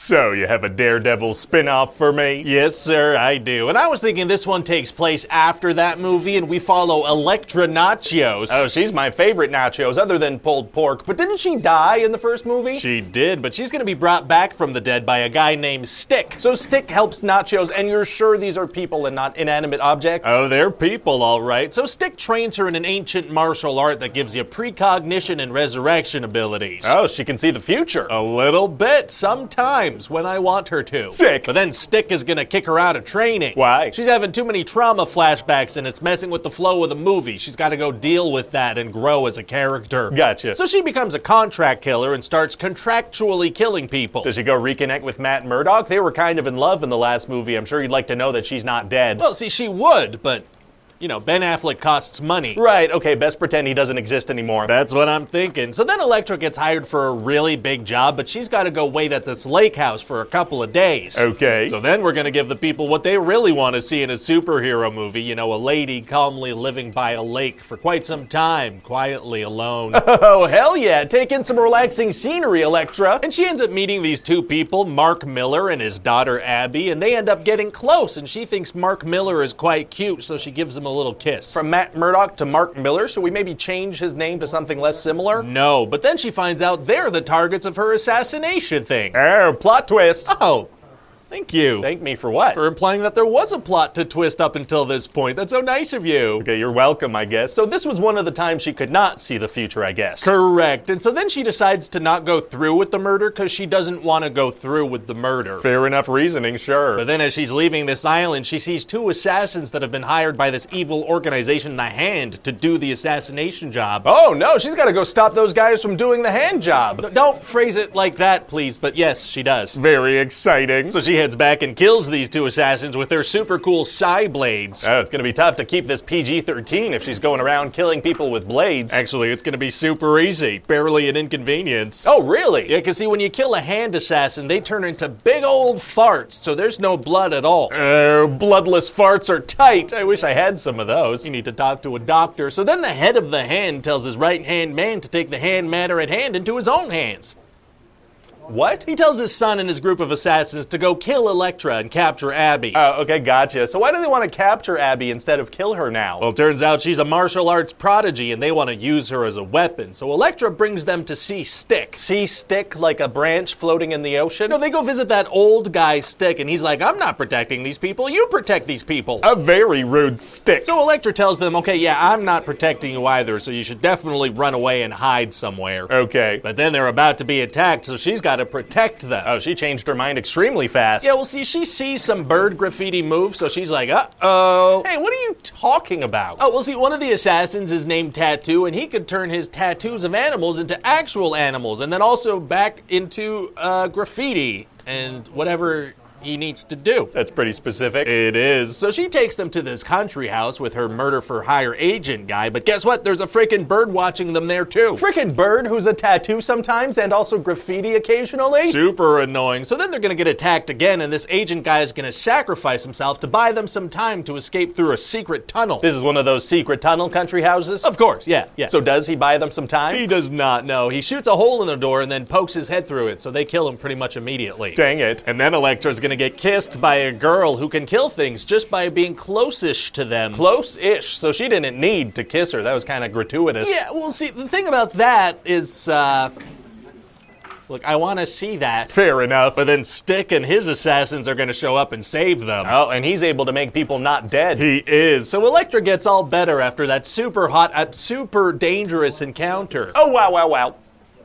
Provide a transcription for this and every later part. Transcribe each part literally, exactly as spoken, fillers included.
So, you have a Daredevil spin-off for me? Yes, sir, I do. And I was thinking this one takes place after that movie, and we follow Elektra Nachos. Oh, she's my favorite nachos, other than pulled pork. But didn't she die in the first movie? She did, but she's gonna be brought back from the dead by a guy named Stick. So Stick helps Nachos, and you're sure these are people and not inanimate objects? Oh, they're people, all right. So Stick trains her in an ancient martial art that gives you precognition and resurrection abilities. Oh, she can see the future. A little bit, sometimes, when I want her to. Sick. But then Stick is gonna kick her out of training. Why? She's having too many trauma flashbacks and it's messing with the flow of the movie. She's gotta go deal with that and grow as a character. Gotcha. So she becomes a contract killer and starts contractually killing people. Does she go reconnect with Matt Murdock? They were kind of in love in the last movie. I'm sure you'd like to know that she's not dead. Well, see, she would, but... You know, Ben Affleck costs money. Right, okay, best pretend he doesn't exist anymore. That's what I'm thinking. So then Elektra gets hired for a really big job, but she's got to go wait at this lake house for a couple of days. Okay. So then we're going to give the people what they really want to see in a superhero movie. You know, a lady calmly living by a lake for quite some time, quietly alone. Oh, hell yeah, take in some relaxing scenery, Elektra. And she ends up meeting these two people, Mark Miller and his daughter Abby, and they end up getting close, and she thinks Mark Miller is quite cute, so she gives him a little kiss. From Matt Murdock to Mark Miller, should we maybe change his name to something less similar? No, but then she finds out they're the targets of her assassination thing. Oh, plot twist. Oh, thank you. Thank me for what? For implying that there was a plot to twist up until this point. That's so nice of you. Okay, you're welcome, I guess. So this was one of the times she could not see the future, I guess. Correct. And so then she decides to not go through with the murder because she doesn't want to go through with the murder. Fair enough reasoning, sure. But then as she's leaving this island, she sees two assassins that have been hired by this evil organization, The Hand, to do the assassination job. Oh no, she's got to go stop those guys from doing the hand job. No, don't phrase it like that, please, but yes, she does. Very exciting. So she heads back and kills these two assassins with their super cool psi blades. Oh, it's gonna be tough to keep this P G thirteen if she's going around killing people with blades. Actually, it's gonna be super easy. Barely an inconvenience. Oh, really? Yeah, because see, when you kill a hand assassin, they turn into big old farts, so there's no blood at all. Oh, bloodless farts are tight. I wish I had some of those. You need to talk to a doctor. So then the head of the hand tells his right-hand man to take the hand matter at hand into his own hands. What? He tells his son and his group of assassins to go kill Elektra and capture Abby. Oh, okay, gotcha. So why do they want to capture Abby instead of kill her now? Well, it turns out she's a martial arts prodigy and they want to use her as a weapon. So Elektra brings them to see Stick. See Stick like a branch floating in the ocean? No, they go visit that old guy Stick and he's like, I'm not protecting these people, you protect these people. A very rude Stick. So Elektra tells them, okay, yeah, I'm not protecting you either, so you should definitely run away and hide somewhere. Okay. But then they're about to be attacked, so she's got to protect them. Oh, she changed her mind extremely fast. Yeah, well, see, she sees some bird graffiti move, so she's like, uh-oh. Hey, what are you talking about? Oh, well, see, one of the assassins is named Tattoo, and he could turn his tattoos of animals into actual animals, and then also back into uh, graffiti and whatever he needs to do. That's pretty specific. It is. So she takes them to this country house with her murder-for-hire agent guy, but guess what? There's a freaking bird watching them there, too. Frickin' bird who's a tattoo sometimes and also graffiti occasionally? Super annoying. So then they're gonna get attacked again, and this agent guy is gonna sacrifice himself to buy them some time to escape through a secret tunnel. This is one of those secret tunnel country houses? Of course, yeah, yeah. So does he buy them some time? He does not know. He shoots a hole in the door and then pokes his head through it, so they kill him pretty much immediately. Dang it. And then Elektra's gonna get kissed by a girl who can kill things just by being close-ish to them. Close-ish, so she didn't need to kiss her. That was kind of gratuitous. Yeah, well, see, the thing about that is, uh... look, I want to see that. Fair enough. But then Stick and his assassins are going to show up and save them. Oh, and he's able to make people not dead. He is. So Elektra gets all better after that super hot, uh, super dangerous encounter. Oh, wow, wow, wow.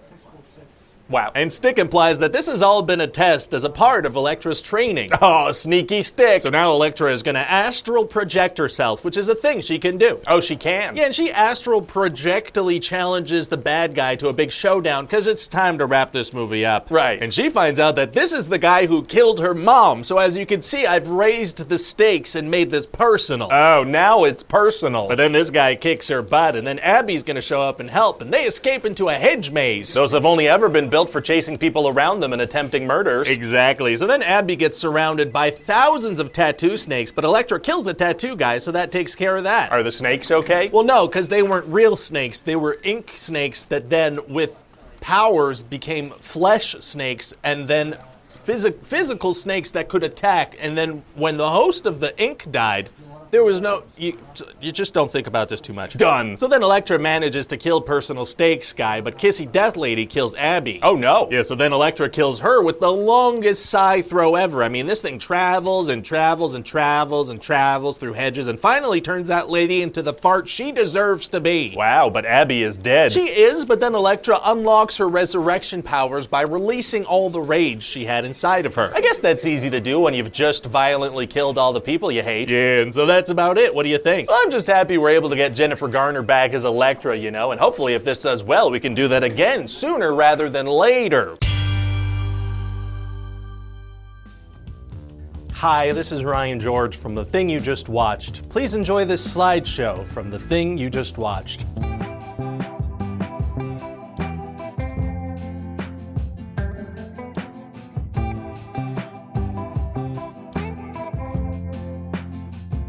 Wow. And Stick implies that this has all been a test as a part of Elektra's training. Oh, sneaky Stick. So now Elektra is going to astral project herself, which is a thing she can do. Oh, she can? Yeah, and she astral projectily challenges the bad guy to a big showdown because it's time to wrap this movie up. Right. And she finds out that this is the guy who killed her mom. So as you can see, I've raised the stakes and made this personal. Oh, now it's personal. But then this guy kicks her butt, and then Abby's going to show up and help, and they escape into a hedge maze. Those have only ever been built for chasing people around them and attempting murders. Exactly. So then Abby gets surrounded by thousands of tattoo snakes, but Elektra kills the tattoo guy, so that takes care of that. Are the snakes okay? Well, no, because they weren't real snakes. They were ink snakes that then, with powers, became flesh snakes, and then phys- physical snakes that could attack, and then when the host of the ink died, there was no... You, you just don't think about this too much. Done. So then Elektra manages to kill Personal Stakes Guy, but Kissy Death Lady kills Abby. Oh, no. Yeah, so then Elektra kills her with the longest psi throw ever. I mean, this thing travels and travels and travels and travels through hedges and finally turns that lady into the fart she deserves to be. Wow, but Abby is dead. She is, but then Elektra unlocks her resurrection powers by releasing all the rage she had inside of her. I guess that's easy to do when you've just violently killed all the people you hate. Yeah, and so that's about it. What do you think? I'm just happy we're able to get Jennifer Garner back as Elektra, you know, and hopefully if this does well, we can do that again sooner rather than later. Hi, this is Ryan George from The Thing You Just Watched. Please enjoy this slideshow from The Thing You Just Watched.